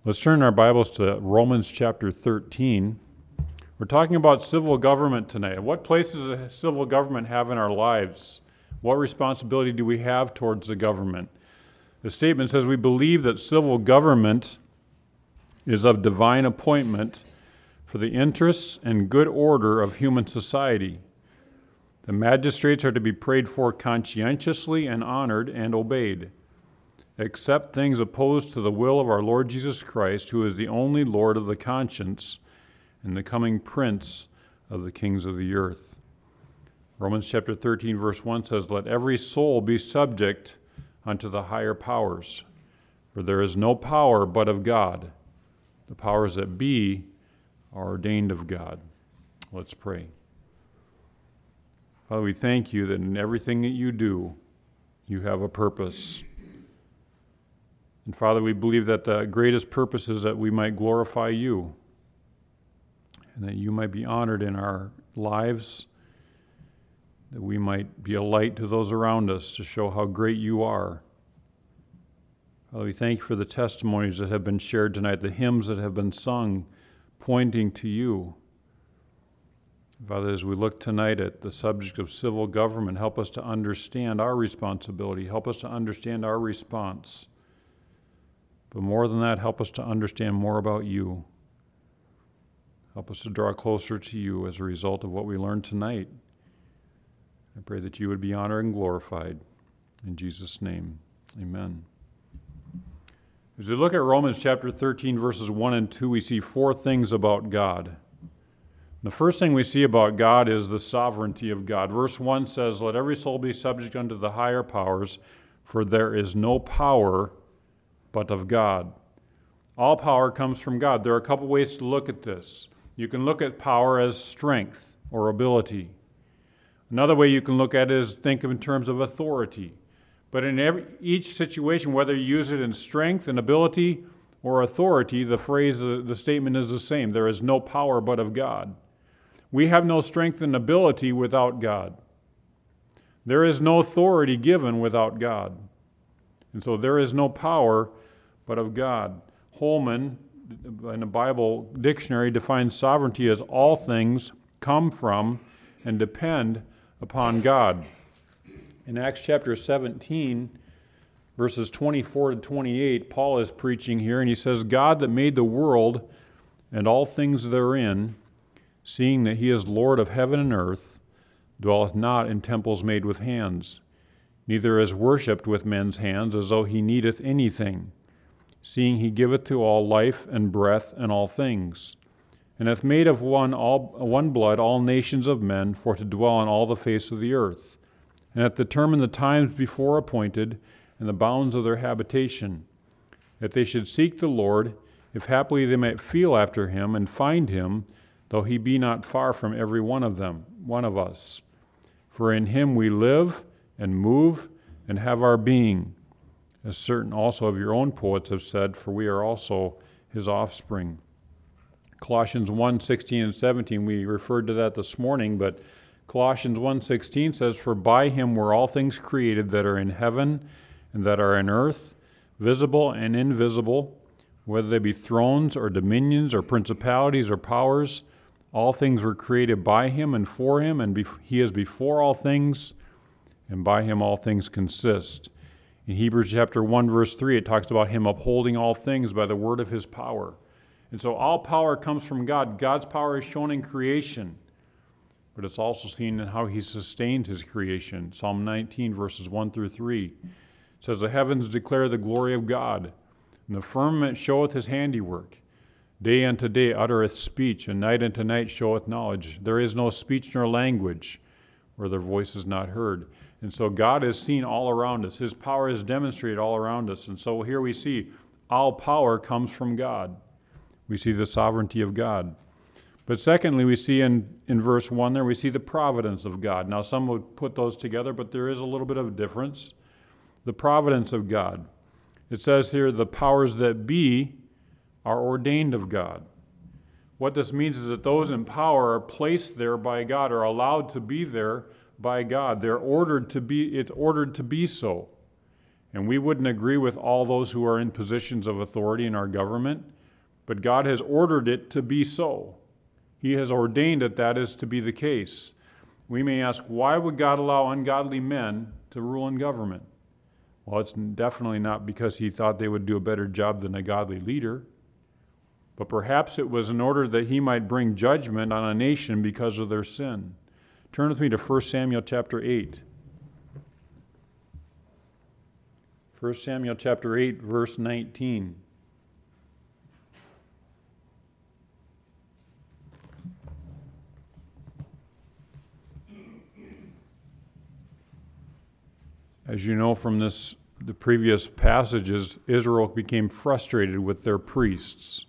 Let's turn our Bibles to Romans chapter 13. We're talking about civil government tonight. What place does a civil government have in our lives? What responsibility do we have towards the government? The statement says we believe that civil government is of divine appointment for the interests and good order of human society. The magistrates are to be prayed for conscientiously and honored and obeyed, except things opposed to the will of our Lord Jesus Christ, who is the only Lord of the conscience and the coming Prince of the kings of the earth. Romans chapter 13, verse 1 says, "Let every soul be subject unto the higher powers, for there is no power but of God. The powers that be are ordained of God." Let's pray. Father, we thank you that in everything that you do, you have a purpose. And Father, we believe that the greatest purpose is that we might glorify you and that you might be honored in our lives, that we might be a light to those around us to show how great you are. Father, we thank you for the testimonies that have been shared tonight, the hymns that have been sung pointing to you. Father, as we look tonight at the subject of civil government, help us to understand our responsibility. Help us to understand our response. But more than that, help us to understand more about you. Help us to draw closer to you as a result of what we learned tonight. I pray that you would be honored and glorified. In Jesus' name, amen. As we look at Romans chapter 13, verses 1 and 2, we see four things about God. The first thing we see about God is the sovereignty of God. Verse 1 says, "Let every soul be subject unto the higher powers, for there is no power but of God." All power comes from God. There are a couple ways to look at this. You can look at power as strength or ability. Another way you can look at it is think of in terms of authority. But in each situation, whether you use it in strength and ability or authority, the statement is the same. There is no power but of God. We have no strength and ability without God. There is no authority given without God. And so there is no power but of God. Holman, in a Bible dictionary, defines sovereignty as all things come from and depend upon God. In Acts chapter 17, verses 24 to 28, Paul is preaching here, and he says, "God that made the world and all things therein, seeing that he is Lord of heaven and earth, dwelleth not in temples made with hands, neither is worshipped with men's hands, as though he needeth anything, seeing he giveth to all life and breath and all things, and hath made of one blood all nations of men, for to dwell on all the face of the earth, and hath determined the times before appointed, and the bounds of their habitation, that they should seek the Lord, if haply they might feel after him, and find him, though he be not far from every one of us. For in him we live and move and have our being, as certain also of your own poets have said, for we are also his offspring." Colossians 1:16 and 17, we referred to that this morning, but Colossians 1:16 says, "For by him were all things created that are in heaven and that are in earth, visible and invisible, whether they be thrones or dominions or principalities or powers. All things were created by him and for him, and he is before all things, and by him all things consist." In Hebrews chapter 1, verse 3, it talks about him upholding all things by the word of his power. And so all power comes from God. God's power is shown in creation, but it's also seen in how he sustains his creation. Psalm 19, verses 1 through 3 says, "The heavens declare the glory of God, and the firmament showeth his handiwork. Day unto day uttereth speech, and night unto night showeth knowledge. There is no speech nor language where their voice is not heard." And so God is seen all around us. His power is demonstrated all around us. And so here we see all power comes from God. We see the sovereignty of God. But secondly, we see in verse 1 there, we see the providence of God. Now some would put those together, but there is a little bit of a difference. The providence of God. It says here, "The powers that be are ordained of God." What this means is that those in power are placed there by God, are allowed to be there by God. It's ordered to be so. And we wouldn't agree with all those who are in positions of authority in our government. but God has ordered it to be so. He has ordained that that is to be the case. We may ask, why would God allow ungodly men to rule in government? Well, it's definitely not because he thought they would do a better job than a godly leader, but perhaps it was in order that he might bring judgment on a nation because of their sin. Turn with me to 1 Samuel chapter 8. 1 Samuel chapter 8, verse 19. As you know from the previous passages, Israel became frustrated with their priests.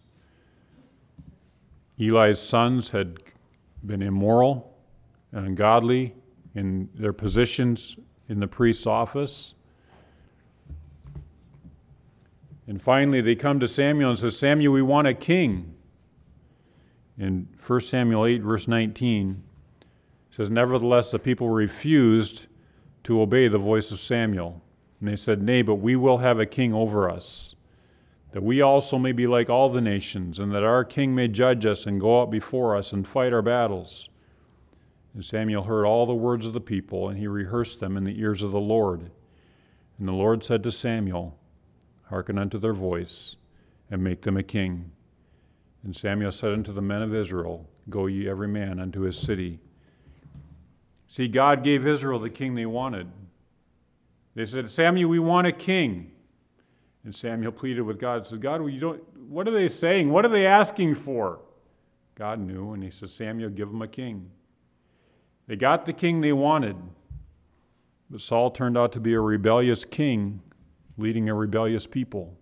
Eli's sons had been immoral and ungodly in their positions in the priest's office. And finally, they come to Samuel and say, Samuel, we want a king. In 1 Samuel 8, verse 19, it says, nevertheless, the people refused to obey the voice of Samuel. And they said, nay, but we will have a king over us, that we also may be like all the nations, and that our king may judge us and go out before us and fight our battles. And Samuel heard all the words of the people, and he rehearsed them in the ears of the Lord. And the Lord said to Samuel, hearken unto their voice, and make them a king. And Samuel said unto the men of Israel, go ye every man unto his city. See, God gave Israel the king they wanted. They said, Samuel, we want a king. And Samuel pleaded with God, said, God, what are they saying? What are they asking for? God knew, and he said, Samuel, give them a king. They got the king they wanted, but Saul turned out to be a rebellious king leading a rebellious people.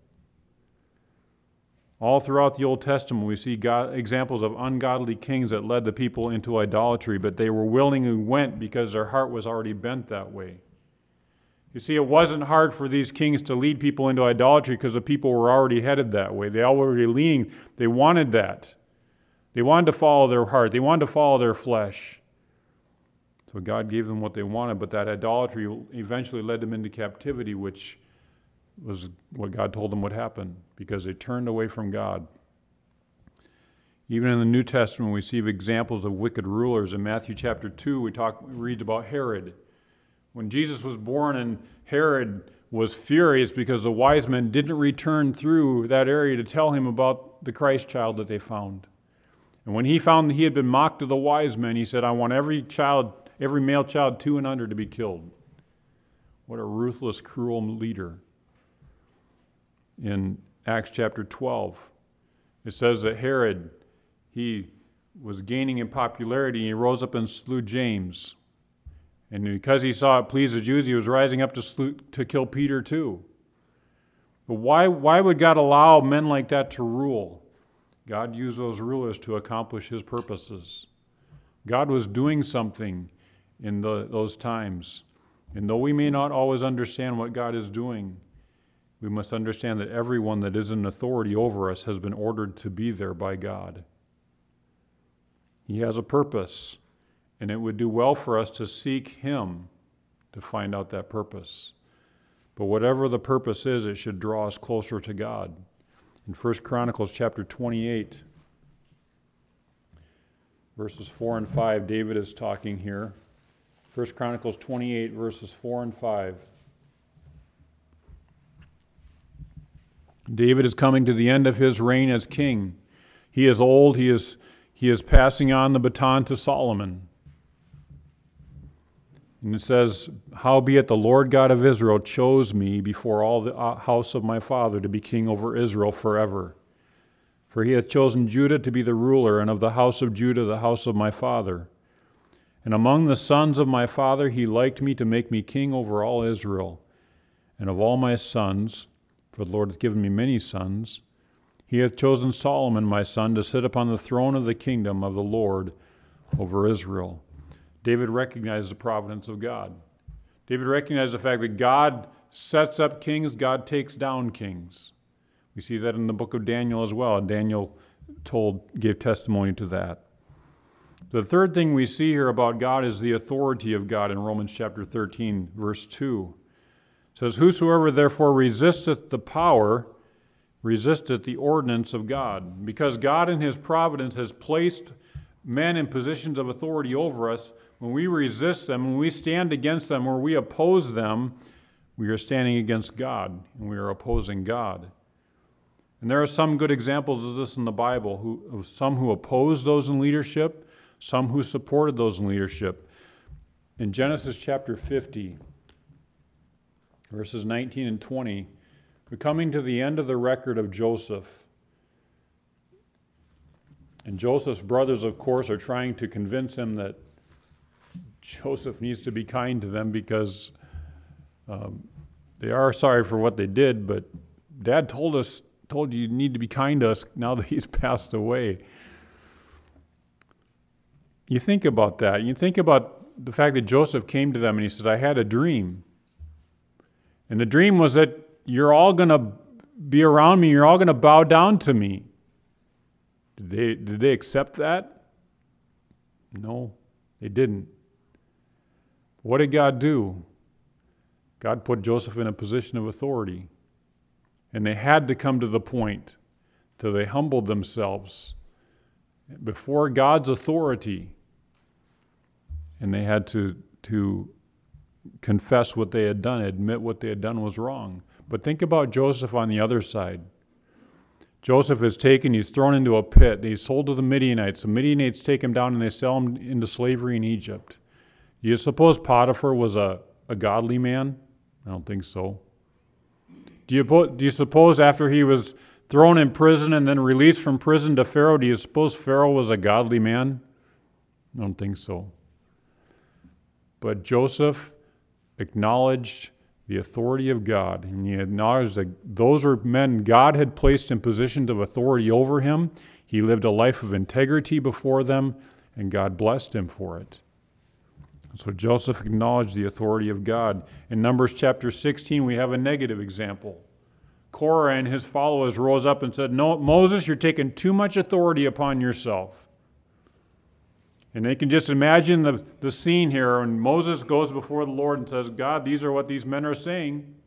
All throughout the Old Testament, we see examples of ungodly kings that led the people into idolatry, but they were willing and went because their heart was already bent that way. You see, it wasn't hard for these kings to lead people into idolatry because the people were already headed that way. They already leaning. They wanted that. They wanted to follow their heart. They wanted to follow their flesh. So God gave them what they wanted, but that idolatry eventually led them into captivity, which was what God told them would happen because they turned away from God. Even in the New Testament, we see examples of wicked rulers. In Matthew chapter 2, we read about Herod. When Jesus was born and Herod was furious because the wise men didn't return through that area to tell him about the Christ child that they found. And when he found that he had been mocked of the wise men, he said, I want every male child 2 and under to be killed. What a ruthless, cruel leader. In Acts chapter 12, it says that Herod, he was gaining in popularity, and he rose up and slew James. And because he saw it please the Jews, he was rising up to kill Peter too. But why would God allow men like that to rule? God used those rulers to accomplish his purposes. God was doing something in those times. And though we may not always understand what God is doing, we must understand that everyone that is in authority over us has been ordered to be there by God. He has a purpose, and it would do well for us to seek him to find out that purpose. But whatever the purpose is, it should draw us closer to God. In 1 Chronicles chapter 28, verses 4 and 5, David is talking here. 1 Chronicles 28, verses 4 and 5. David is coming to the end of his reign as king. He is old. He is passing on the baton to Solomon. And it says, howbeit the Lord God of Israel chose me before all the house of my father to be king over Israel forever. For he hath chosen Judah to be the ruler, and of the house of Judah the house of my father. And among the sons of my father he liked me to make me king over all Israel. And of all my sons, for the Lord hath given me many sons, he hath chosen Solomon my son to sit upon the throne of the kingdom of the Lord over Israel. David recognized the providence of God. David recognized the fact that God sets up kings, God takes down kings. We see that in the book of Daniel as well. Daniel gave testimony to that. The third thing we see here about God is the authority of God in Romans chapter 13, verse 2. It says, whosoever therefore resisteth the power, resisteth the ordinance of God. Because God in his providence has placed men in positions of authority over us, when we resist them, when we stand against them, or we oppose them, we are standing against God, and we are opposing God. And there are some good examples of this in the Bible, of some who opposed those in leadership, some who supported those in leadership. In Genesis chapter 50, verses 19 and 20, we're coming to the end of the record of Joseph. And Joseph's brothers, of course, are trying to convince him that Joseph needs to be kind to them because they are sorry for what they did, but Dad told you need to be kind to us now that he's passed away. You think about that. You think about the fact that Joseph came to them and he said, I had a dream. And the dream was that you're all going to be around me. You're all going to bow down to me. Did they accept that? No, they didn't. What did God do? God put Joseph in a position of authority. And they had to come to the point till they humbled themselves before God's authority. And they had to confess what they had done, admit what they had done was wrong. But think about Joseph on the other side. Joseph is taken, he's thrown into a pit, he's sold to the Midianites. The Midianites take him down and they sell him into slavery in Egypt. Do you suppose Potiphar was a godly man? I don't think so. Do you suppose after he was thrown in prison and then released from prison to Pharaoh, do you suppose Pharaoh was a godly man? I don't think so. But Joseph acknowledged the authority of God, and he acknowledged that those were men God had placed in positions of authority over him. He lived a life of integrity before them, and God blessed him for it. So Joseph acknowledged the authority of God. In Numbers chapter 16, we have a negative example. Korah and his followers rose up and said, No, Moses, you're taking too much authority upon yourself. And they can just imagine the scene here when Moses goes before the Lord and says, God, these are what these men are saying.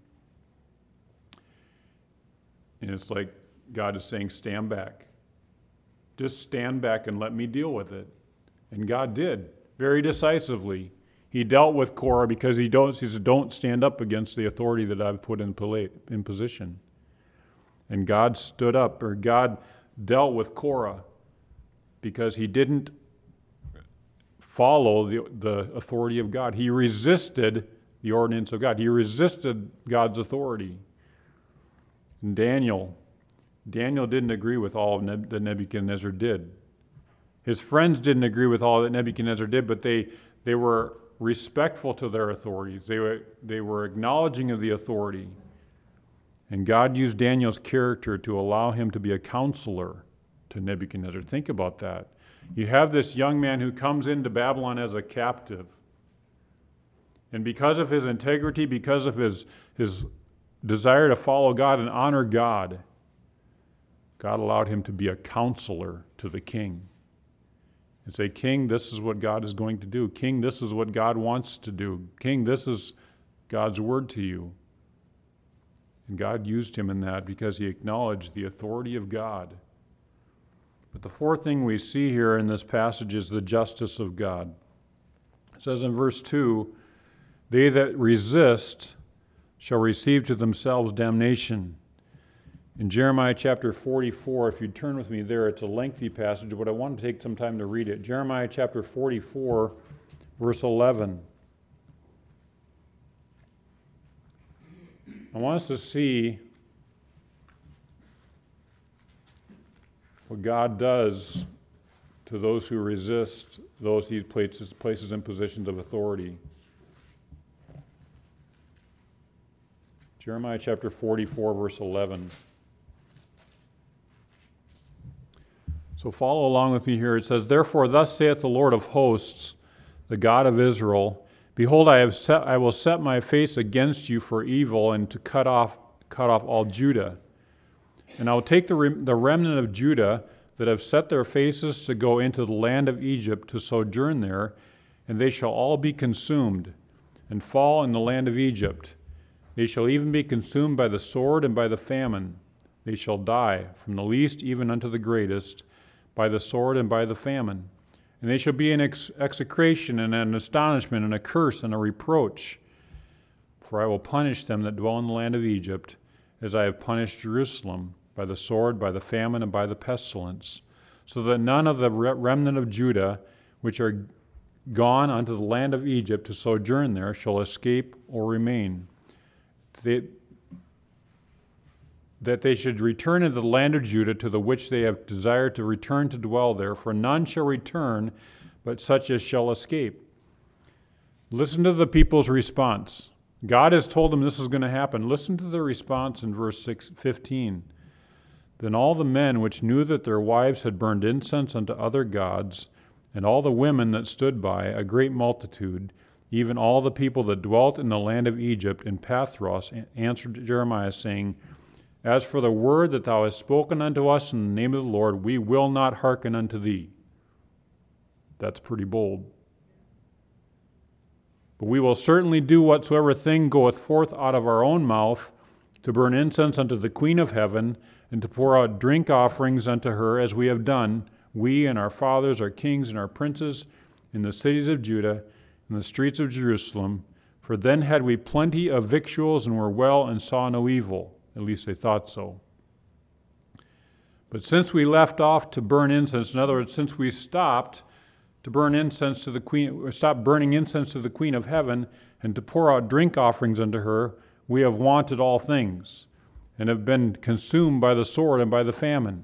And it's like God is saying, stand back. Just stand back and let me deal with it. And God did, very decisively. He dealt with Korah because he said, don't stand up against the authority that I've put in position. And God stood up, or God dealt with Korah because he didn't follow the authority of God. He resisted the ordinance of God. He resisted God's authority. And Daniel didn't agree with all that Nebuchadnezzar did. His friends didn't agree with all that Nebuchadnezzar did, but they were respectful to their authorities. They were acknowledging of the authority. And God used Daniel's character to allow him to be a counselor to Nebuchadnezzar. Think about that. You have this young man who comes into Babylon as a captive. And because of his integrity, because of his desire to follow God and honor God, God allowed him to be a counselor to the king. And say, King, this is what God is going to do. King, this is what God wants to do. King, this is God's word to you. And God used him in that because he acknowledged the authority of God. But the fourth thing we see here in this passage is the justice of God. It says in verse 2, they that resist shall receive to themselves damnation. In Jeremiah chapter 44, if you'd turn with me there, it's a lengthy passage, but I want to take some time to read it. Jeremiah chapter 44, verse 11. I want us to see what God does to those who resist those he places in positions of authority. Jeremiah chapter 44, verse 11. So follow along with me here. It says, Therefore thus saith the Lord of hosts, the God of Israel, Behold, I will set my face against you for evil and to cut off all Judah. And I will take the remnant of Judah that have set their faces to go into the land of Egypt to sojourn there, and they shall all be consumed and fall in the land of Egypt. They shall even be consumed by the sword and by the famine. they shall die, from the least even unto the greatest, by the sword and by the famine. And they shall be an execration and an astonishment and a curse and a reproach. For I will punish them that dwell in the land of Egypt, as I have punished Jerusalem, by the sword, by the famine, and by the pestilence, so that none of the remnant of Judah, which are gone unto the land of Egypt to sojourn there, shall escape or remain. That they should return into the land of Judah, to the which they have desired to return to dwell there, for none shall return, but such as shall escape. Listen to the people's response. God has told them this is going to happen. Listen to the response in verse 15. Then all the men which knew that their wives had burned incense unto other gods, and all the women that stood by, a great multitude, even all the people that dwelt in the land of Egypt in Pathros, answered Jeremiah, saying, As for the word that thou hast spoken unto us in the name of the Lord, we will not hearken unto thee. That's pretty bold. But we will certainly do whatsoever thing goeth forth out of our own mouth, to burn incense unto the Queen of heaven, and to pour out drink offerings unto her, as we have done, we and our fathers, our kings and our princes, in the cities of Judah, in the streets of Jerusalem. For then had we plenty of victuals, and were well, and saw no evil. At least they thought so. But since we left off to burn incense, in other words, since we stopped to burn incense to the Queen, stopped burning incense to the Queen of heaven, and to pour out drink offerings unto her, we have wanted all things, and have been consumed by the sword and by the famine.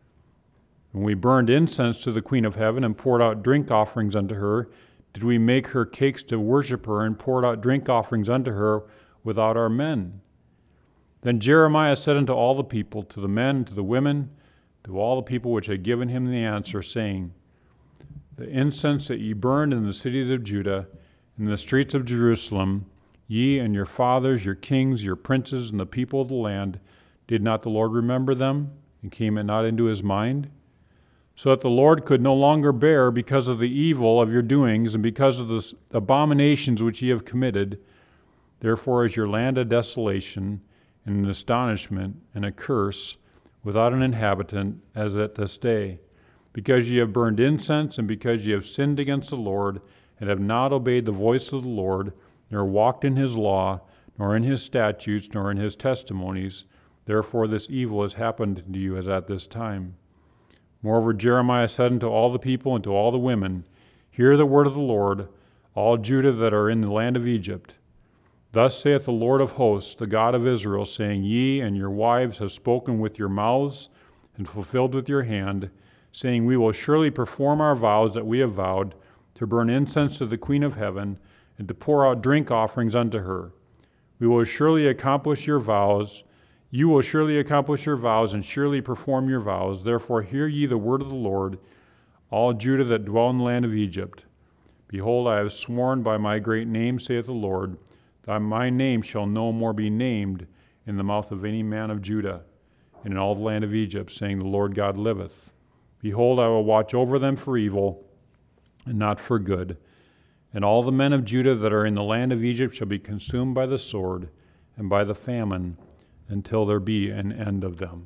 When we burned incense to the Queen of heaven, and poured out drink offerings unto her, did we make her cakes to worship her, and poured out drink offerings unto her without our men? Then Jeremiah said unto all the people, to the men, to the women, to all the people which had given him the answer, saying, The incense that ye burned in the cities of Judah, in the streets of Jerusalem, ye and your fathers, your kings, your princes, and the people of the land, did not the Lord remember them, and came it not into his mind? So that the Lord could no longer bear because of the evil of your doings, and because of the abominations which ye have committed. Therefore is your land a desolation, and an astonishment, and a curse, without an inhabitant, as at this day. Because ye have burned incense, and because ye have sinned against the Lord, and have not obeyed the voice of the Lord, nor walked in his law, nor in his statutes, nor in his testimonies, therefore this evil has happened to you as at this time. Moreover, Jeremiah said unto all the people and to all the women, Hear the word of the Lord, all Judah that are in the land of Egypt. Thus saith the Lord of hosts, the God of Israel, saying, Ye and your wives have spoken with your mouths, and fulfilled with your hand, saying, We will surely perform our vows that we have vowed, to burn incense to the Queen of heaven, and to pour out drink offerings unto her. We will surely accomplish your vows. You will surely accomplish your vows, and surely perform your vows. Therefore hear ye the word of the Lord, all Judah that dwell in the land of Egypt. Behold, I have sworn by my great name, saith the Lord, that my name shall no more be named in the mouth of any man of Judah, and in all the land of Egypt, saying, The Lord God liveth. Behold, I will watch over them for evil, and not for good. And all the men of Judah that are in the land of Egypt shall be consumed by the sword and by the famine, until there be an end of them.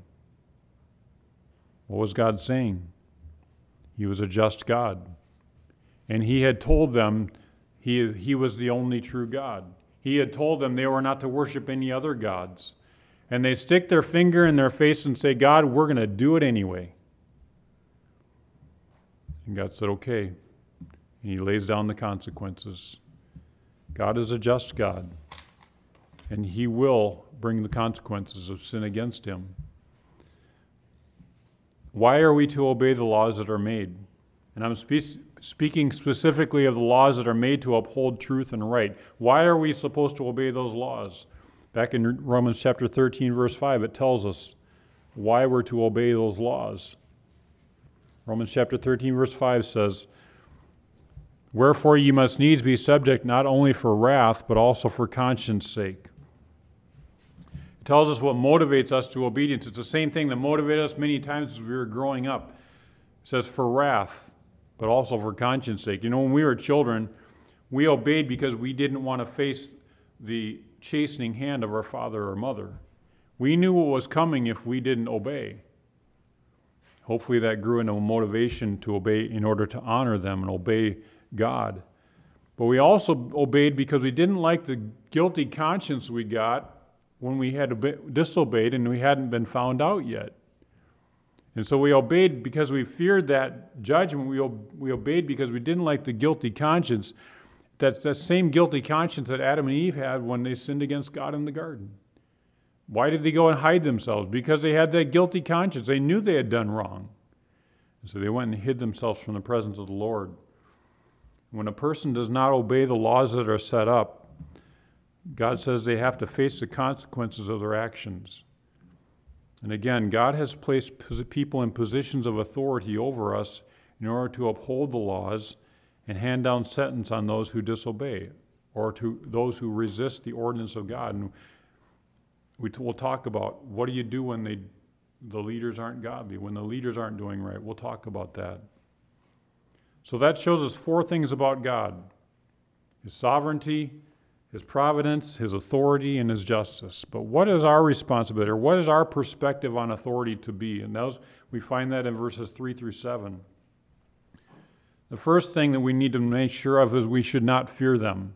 What was God saying? He was a just God. And he had told them he was the only true God. He had told them they were not to worship any other gods. And they stick their finger in their face and say, God, we're going to do it anyway. And God said, okay. And he lays down the consequences. God is a just God. And he will bring the consequences of sin against him. Why are we to obey the laws that are made? And I'm speaking specifically of the laws that are made to uphold truth and right. Why are we supposed to obey those laws? Back in Romans chapter 13, verse 5, it tells us why we're to obey those laws. Romans chapter 13, verse 5 says, Wherefore ye must needs be subject not only for wrath, but also for conscience sake. It tells us what motivates us to obedience. It's the same thing that motivated us many times as we were growing up. It says for wrath, but also for conscience sake. You know, when we were children, we obeyed because we didn't want to face the chastening hand of our father or mother. We knew what was coming if we didn't obey. Hopefully that grew into a motivation to obey in order to honor them and obey God. But we also obeyed because we didn't like the guilty conscience we got when we had disobeyed and we hadn't been found out yet. And so we obeyed because we feared that judgment. We obeyed because we didn't like the guilty conscience. That's the same guilty conscience that Adam and Eve had when they sinned against God in the garden. Why did they go and hide themselves? Because they had that guilty conscience. They knew they had done wrong. And so they went and hid themselves from the presence of the Lord. When a person does not obey the laws that are set up, God says they have to face the consequences of their actions. And again, God has placed people in positions of authority over us in order to uphold the laws and hand down sentence on those who disobey or to those who resist the ordinance of God. And we'll talk about what do you do when the leaders aren't godly, when the leaders aren't doing right. We'll talk about that. So that shows us four things about God: His sovereignty, His providence, His authority, and His justice. But what is our responsibility, or what is our perspective on authority to be? And we find that in verses 3 through 7. The first thing that we need to make sure of is we should not fear them.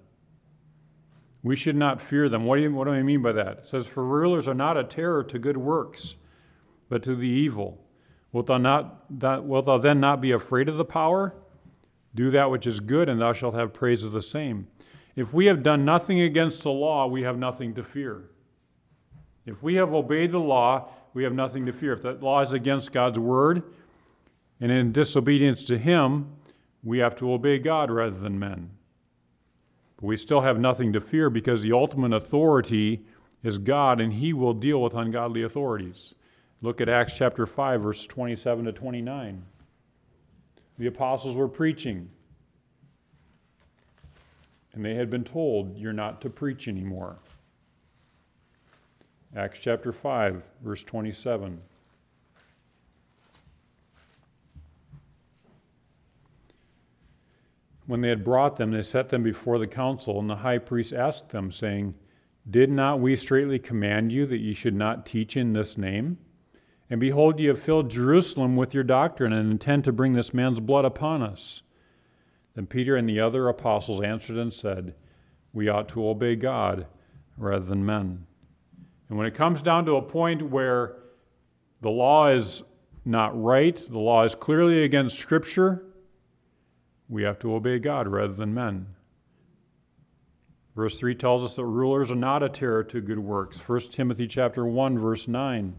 We should not fear them. What do I mean by that? It says, "For rulers are not a terror to good works, but to the evil. Wilt thou then not be afraid of the power? Do that which is good, and thou shalt have praise of the same." If we have done nothing against the law, we have nothing to fear. If we have obeyed the law, we have nothing to fear. If that law is against God's word and in disobedience to Him, we have to obey God rather than men. But we still have nothing to fear because the ultimate authority is God, and He will deal with ungodly authorities. Look at Acts chapter 5, verse 27 to 29. The apostles were preaching, and they had been told, "You're not to preach anymore." Acts chapter 5, verse 27. When they had brought them, they set them before the council, and the high priest asked them, saying, "Did not we straitly command you that ye should not teach in this name? And behold, ye have filled Jerusalem with your doctrine, and intend to bring this man's blood upon us." Then Peter and the other apostles answered and said, "We ought to obey God rather than men." And when it comes down to a point where the law is not right, the law is clearly against Scripture, we have to obey God rather than men. Verse 3 tells us that rulers are not a terror to good works. 1 Timothy chapter 1, verse 9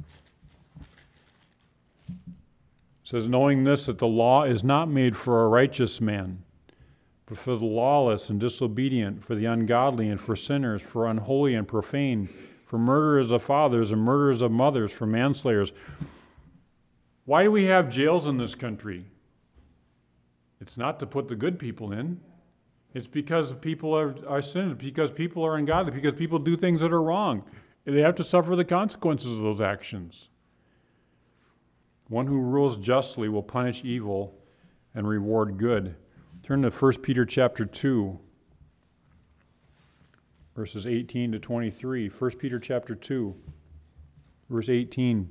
says, "Knowing this, that the law is not made for a righteous man, but for the lawless and disobedient, for the ungodly and for sinners, for unholy and profane, for murderers of fathers and murderers of mothers, for manslayers." Why do we have jails in this country? It's not to put the good people in. It's because people are sinners, because people are ungodly, because people do things that are wrong. And they have to suffer the consequences of those actions. One who rules justly will punish evil and reward good. Turn to 1 Peter chapter 2, verses 18 to 23. 1 Peter chapter 2, verse 18.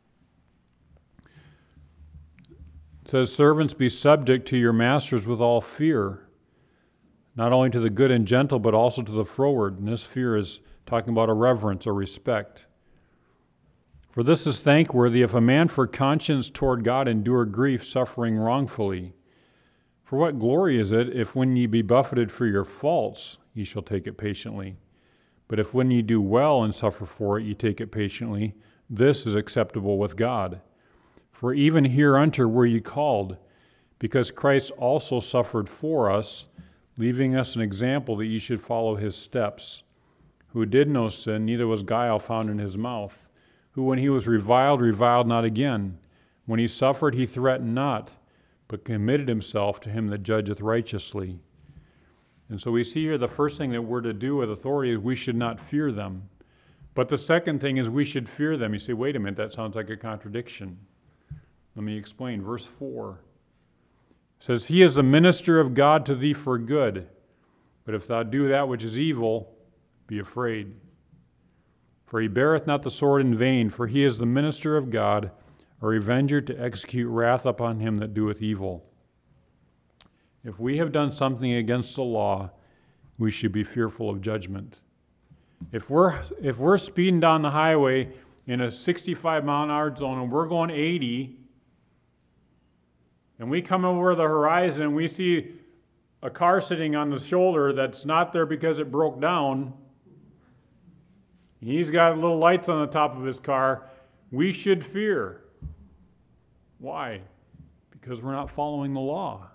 It says, "Servants, be subject to your masters with all fear, not only to the good and gentle, but also to the froward." And this fear is talking about a reverence or respect. "For this is thankworthy, if a man for conscience toward God endure grief, suffering wrongfully. For what glory is it, if when ye be buffeted for your faults, ye shall take it patiently? But if when ye do well and suffer for it, ye take it patiently, this is acceptable with God. For even hereunto were ye called, because Christ also suffered for us, leaving us an example that ye should follow his steps, who did no sin, neither was guile found in his mouth, who when he was reviled not again. When he suffered, he threatened not, but committed himself to him that judgeth righteously." And so we see here the first thing that we're to do with authority is we should not fear them. But the second thing is we should fear them. You say, wait a minute, that sounds like a contradiction. Let me explain. Verse 4 says, "He is the minister of God to thee for good. But if thou do that which is evil, be afraid. For he beareth not the sword in vain, for he is the minister of God, a revenger to execute wrath upon him that doeth evil. If we have done something against the law, we should be fearful of judgment. If we're speeding down the highway in a 65-mile-an-hour zone and we're going 80, and we come over the horizon and we see a car sitting on the shoulder that's not there because it broke down, and he's got little lights on the top of his car, we should fear. Why? Because we're not following the law.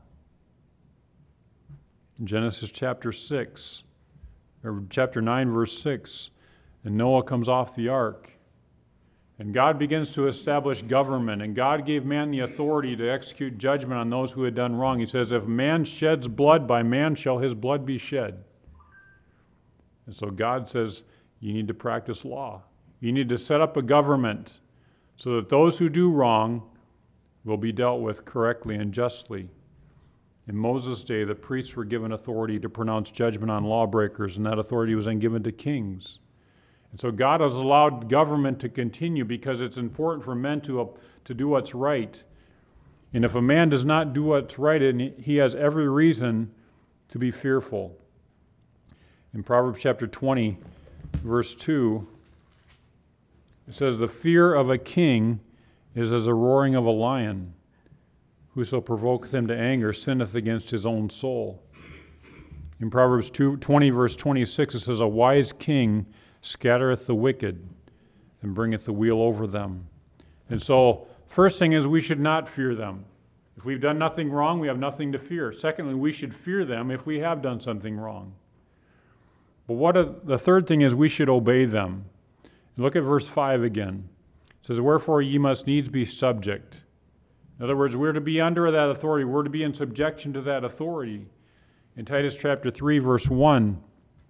In Genesis chapter 6, or chapter 9, verse 6, and Noah comes off the ark, and God begins to establish government, and God gave man the authority to execute judgment on those who had done wrong. He says, if man sheds blood, by man shall his blood be shed. And so God says, you need to practice law. You need to set up a government so that those who do wrong will be dealt with correctly and justly. In Moses' day, the priests were given authority to pronounce judgment on lawbreakers, and that authority was then given to kings. And so God has allowed government to continue because it's important for men to do what's right. And if a man does not do what's right, he has every reason to be fearful. In Proverbs chapter 20, verse 2, it says, the fear of a king is as a roaring of a lion. Whoso provoketh him to anger sinneth against his own soul. In Proverbs 20, verse 26, it says, a wise king scattereth the wicked and bringeth the wheel over them. And so, first thing is we should not fear them. If we've done nothing wrong, we have nothing to fear. Secondly, we should fear them if we have done something wrong. But the third thing is we should obey them. Look at verse 5 again. It says, wherefore ye must needs be subject. In other words, we're to be under that authority. We're to be in subjection to that authority. In Titus chapter 3, verse 1,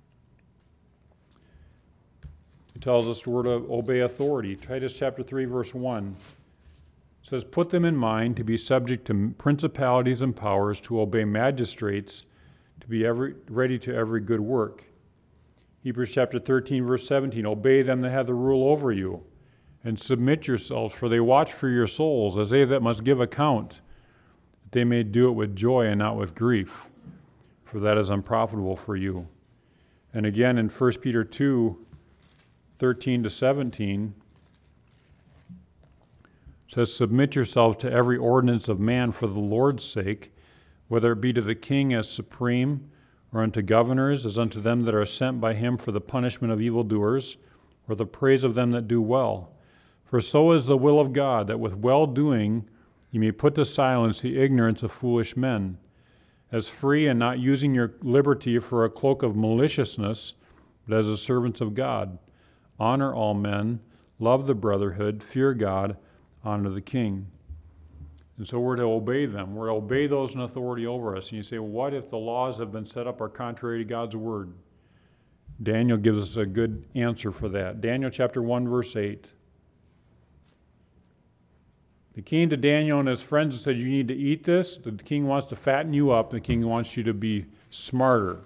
it tells us we're to obey authority. Titus chapter 3, verse 1 says, put them in mind to be subject to principalities and powers, to obey magistrates, to be ready to every good work. Hebrews chapter 13, verse 17, obey them that have the rule over you, and submit yourselves, for they watch for your souls, as they that must give account, that they may do it with joy and not with grief, for that is unprofitable for you. And again in 1 Peter 2, 13 to 17, it says, submit yourselves to every ordinance of man for the Lord's sake, whether it be to the king as supreme, or unto governors, as unto them that are sent by him for the punishment of evildoers, or the praise of them that do well. For so is the will of God, that with well-doing you may put to silence the ignorance of foolish men, as free and not using your liberty for a cloak of maliciousness, but as the servants of God. Honor all men, love the brotherhood, fear God, honor the king. And so we're to obey them. We're to obey those in authority over us. And you say, well, what if the laws have been set up are contrary to God's word? Daniel gives us a good answer for that. Daniel chapter 1, verse 8. The king to Daniel and his friends and said, you need to eat this. The king wants to fatten you up. The king wants you to be smarter.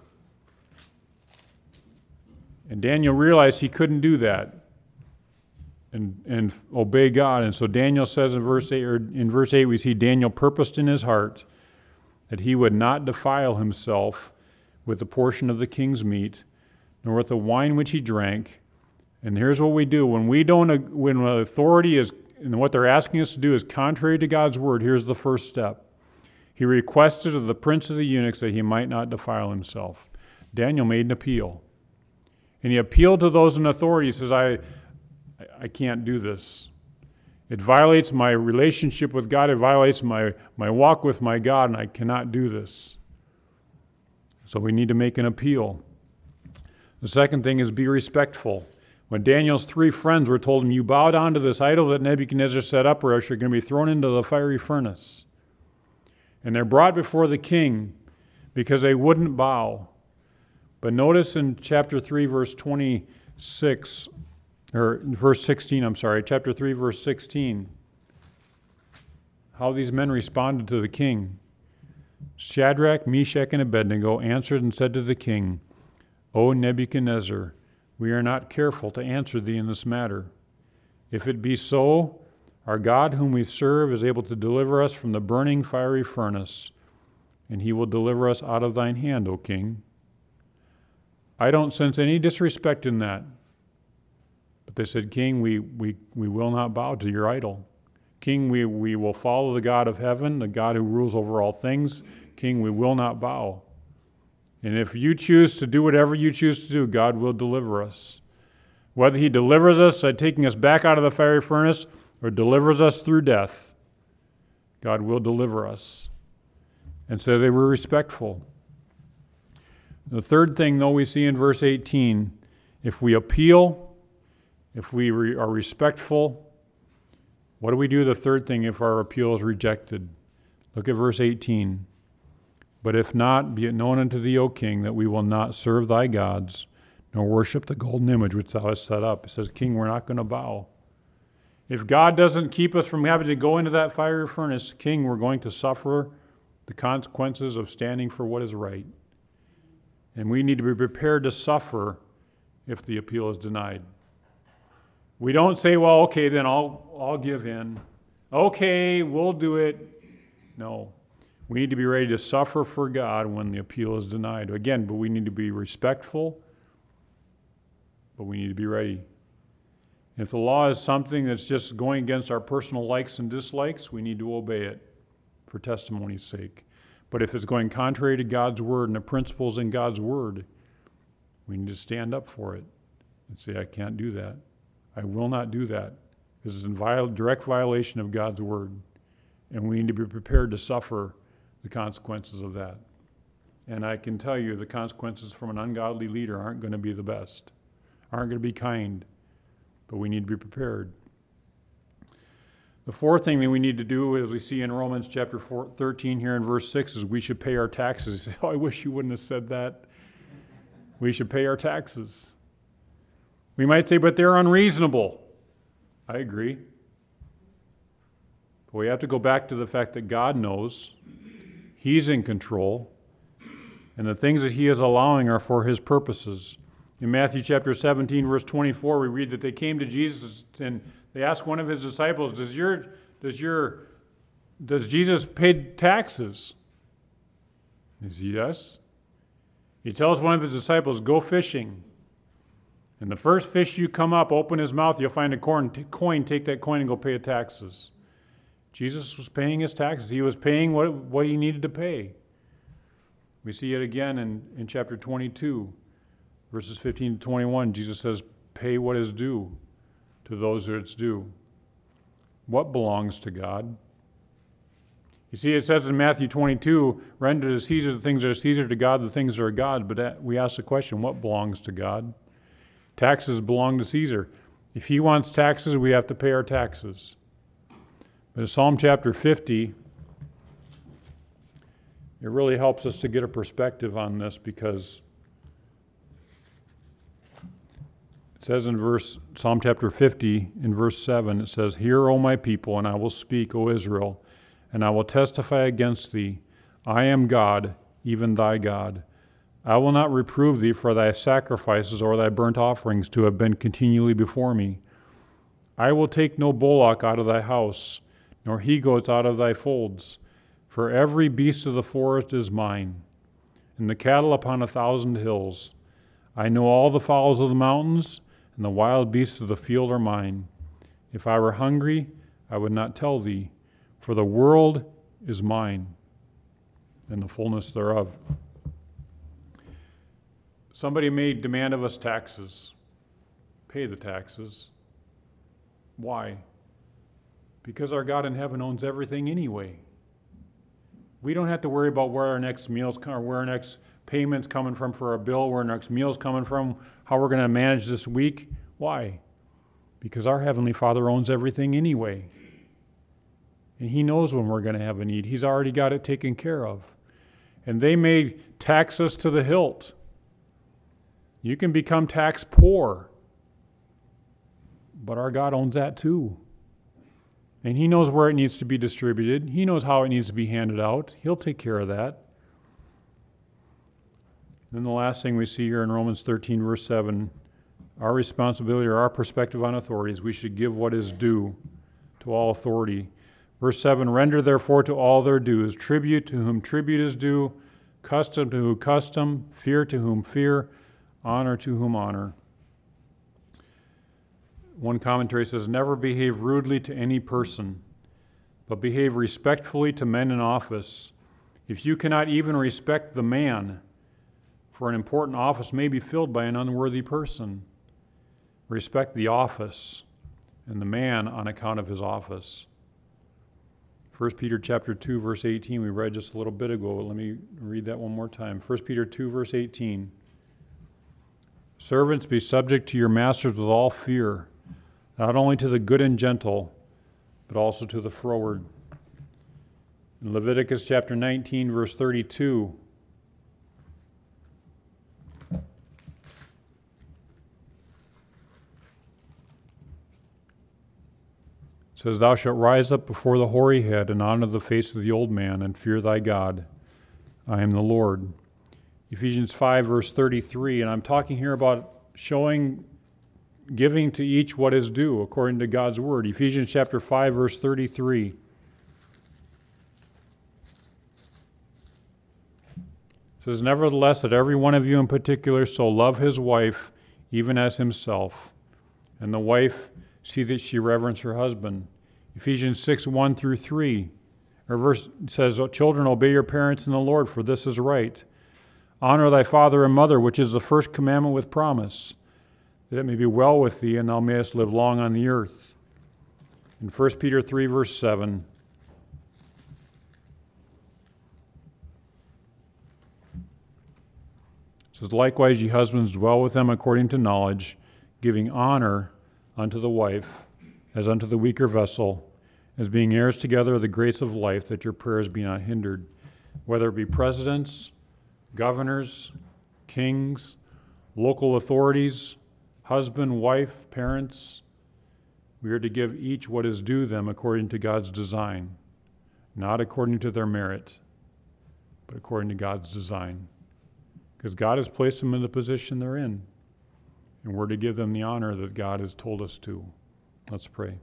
And Daniel realized he couldn't do that and obey God. And so Daniel says in verse 8, we see Daniel purposed in his heart that he would not defile himself with the portion of the king's meat, nor with the wine which he drank. And here's what we do. When authority is, and what they're asking us to do is contrary to God's word, here's the first step. He requested of the prince of the eunuchs that he might not defile himself. Daniel made an appeal. And he appealed to those in authority. He says, I can't do this. It violates my relationship with God. It violates my walk with my God, and I cannot do this. So we need to make an appeal. The second thing is be respectful. When Daniel's three friends were told him, you bow down to this idol that Nebuchadnezzar set up, or else you're going to be thrown into the fiery furnace. And they're brought before the king because they wouldn't bow. But notice in chapter 3, verse 26, or verse 16, chapter 3, verse 16, how these men responded to the king. Shadrach, Meshach, and Abednego answered and said to the king, O Nebuchadnezzar, we are not careful to answer thee in this matter. If it be so, our God whom we serve is able to deliver us from the burning fiery furnace, and he will deliver us out of thine hand, O king. I don't sense any disrespect in that. But they said, King, we will not bow to your idol. King, we will follow the God of heaven, the God who rules over all things. King, we will not bow. And if you choose to do whatever you choose to do, God will deliver us. Whether he delivers us by taking us back out of the fiery furnace or delivers us through death, God will deliver us. And so they were respectful. The third thing, though, we see in verse 18, if we appeal, if we are respectful, what do we do? The third thing, if our appeal is rejected. Look at verse 18. But if not, be it known unto thee, O king, that we will not serve thy gods, nor worship the golden image which thou hast set up. It says, King, we're not going to bow. If God doesn't keep us from having to go into that fiery furnace, King, we're going to suffer the consequences of standing for what is right. And we need to be prepared to suffer if the appeal is denied. We don't say, well, okay, then I'll give in. Okay, we'll do it. No. We need to be ready to suffer for God when the appeal is denied. Again, but we need to be respectful, but we need to be ready. If the law is something that's just going against our personal likes and dislikes, we need to obey it for testimony's sake. But if it's going contrary to God's word and the principles in God's word, we need to stand up for it and say, I can't do that. I will not do that. This is in direct violation of God's word. And we need to be prepared to suffer the consequences of that. And I can tell you the consequences from an ungodly leader aren't going to be the best, aren't going to be kind, but we need to be prepared. The fourth thing that we need to do, as we see in Romans chapter 13 here in verse 6, is we should pay our taxes. Oh, I wish you wouldn't have said that. We should pay our taxes. We might say, but they're unreasonable. I agree. But we have to go back to the fact that God knows. He's in control, and the things that he is allowing are for his purposes. In Matthew chapter 17, verse 24, we read that they came to Jesus and they asked one of his disciples, does Jesus pay taxes? He says, yes. He tells one of his disciples, go fishing. And the first fish you come up, open his mouth, you'll find a coin, take that coin and go pay the taxes. Jesus was paying his taxes. He was paying what he needed to pay. We see it again in chapter 22, verses 15 to 21. Jesus says, pay what is due to those that it's due. What belongs to God? You see, it says in Matthew 22, render to Caesar the things that are Caesar, to God the things that are God. But we ask the question, what belongs to God? Taxes belong to Caesar. If he wants taxes, we have to pay our taxes. But in Psalm chapter 50, it really helps us to get a perspective on this, because it says in Psalm chapter 50, in verse 7, it says, hear, O my people, and I will speak, O Israel, and I will testify against thee. I am God, even thy God. I will not reprove thee for thy sacrifices or thy burnt offerings to have been continually before me. I will take no bullock out of thy house, nor he-goats out of thy folds. For every beast of the forest is mine, and the cattle upon 1,000 hills. I know all the fowls of the mountains, and the wild beasts of the field are mine. If I were hungry, I would not tell thee, for the world is mine, and the fullness thereof. Somebody may demand of us taxes. Pay the taxes. Why? Because our God in heaven owns everything anyway. We don't have to worry about where our next meal's coming, or where our next payment's coming from for our bill, where our next meal's coming from, how we're going to manage this week. Why? Because our Heavenly Father owns everything anyway. And he knows when we're going to have a need. He's already got it taken care of. And they may tax us to the hilt. You can become tax poor. But our God owns that too. And he knows where it needs to be distributed. He knows how it needs to be handed out. He'll take care of that. And then the last thing we see here in Romans 13, verse 7, our responsibility or our perspective on authority is we should give what is due to all authority. Verse 7, render therefore to all their dues, tribute to whom tribute is due, custom to whom custom, fear to whom fear, honor to whom honor. One commentary says, never behave rudely to any person, but behave respectfully to men in office. If you cannot even respect the man, for an important office may be filled by an unworthy person. Respect the office and the man on account of his office. 1 Peter chapter 2, verse 18, we read just a little bit ago. Let me read that one more time. 1 Peter 2, verse 18. Servants, be subject to your masters with all fear, not only to the good and gentle, but also to the froward. In Leviticus chapter 19, verse 32, says, thou shalt rise up before the hoary head and honor the face of the old man and fear thy God. I am the Lord. Ephesians 5, verse 33, and I'm talking here about giving to each what is due according to God's word. Ephesians chapter 5, verse 33. It says, nevertheless, that every one of you in particular so love his wife even as himself, and the wife see that she reverence her husband. Ephesians 6, 1 through 3. Our verse says, children, obey your parents in the Lord, for this is right. Honor thy father and mother, which is the first commandment with promise, that it may be well with thee, and thou mayest live long on the earth. In 1 Peter 3, verse 7, it says, likewise, ye husbands, dwell with them according to knowledge, giving honor unto the wife, as unto the weaker vessel, as being heirs together of the grace of life, that your prayers be not hindered. Whether it be presidents, governors, kings, local authorities, husband, wife, parents, we are to give each what is due them according to God's design, not according to their merit, but according to God's design. Because God has placed them in the position they're in, and we're to give them the honor that God has told us to. Let's pray.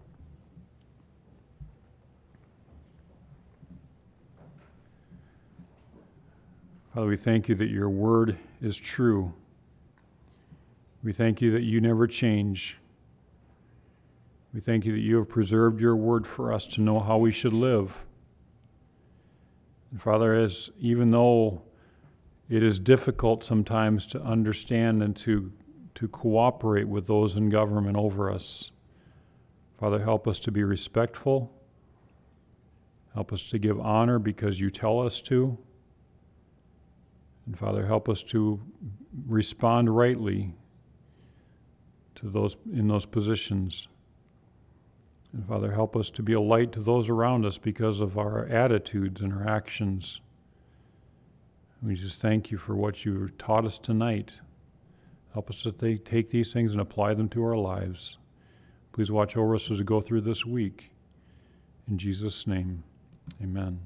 Father, we thank you that your word is true. We thank you that you never change. We thank you that you have preserved your word for us to know how we should live. And Father, even though it is difficult sometimes to understand and to cooperate with those in government over us, Father, help us to be respectful. Help us to give honor because you tell us to. And Father, help us to respond rightly to those in those positions. And Father, help us to be a light to those around us because of our attitudes and our actions. We just thank you for what you taught us tonight. Help us to take these things and apply them to our lives. Please watch over us as we go through this week. In Jesus' name, amen.